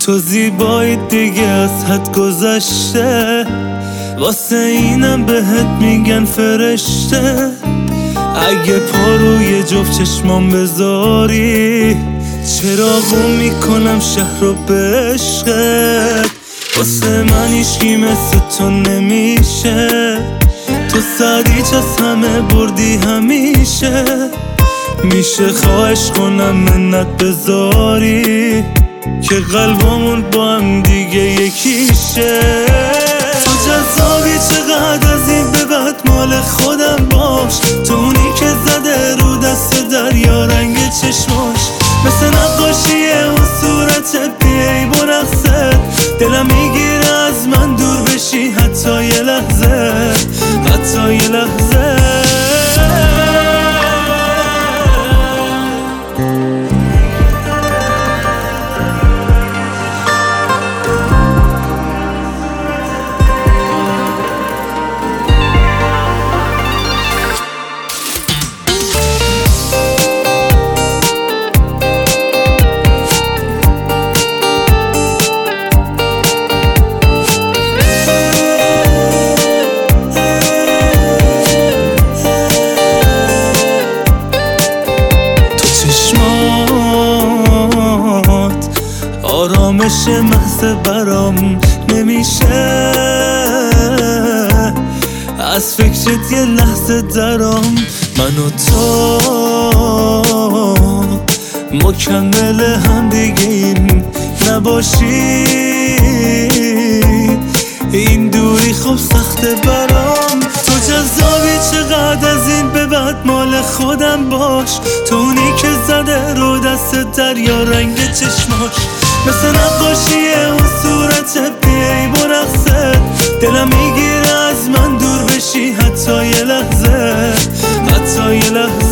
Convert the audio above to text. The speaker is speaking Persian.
تو زیبایی دیگه از حد گذشته، واسه اینم بهت میگن فرشته. اگه پا روی جفت چشمام بذاری، چراغو میکنم شهر رو به عشقت. واسه من هیچکی مثل تو نمیشه، تو سادیچ از همه بردی همیشه. میشه خواهش کنم منت بذاری که قلبمون با هم دیگه یکیشه. تو جذابی چقدر از این به بعد مال خودم باش، تو اونی که زده رو دست دریا رنگ چشماش. مثل نقاشیه اون صورت بیایی برقصت، دلم میگیره از من دور بشی حتی یه لحظه، حتی یه لحظه. آرامش محض برام نمیشه، از فکرت یه لحظه درام. من و تو مکمل هم دیگه این نباشی، این دوری خب سخته برام. تو جذابی چقدر از این به بعد مال خودم باش، تو اونی که زده رو دست دریا رنگ چشماش. مثل نقاشیه اون صورت بیایی برقصت، دلم میگیره از من دور بشی حتی یه لحظه، حتی یه لحظه.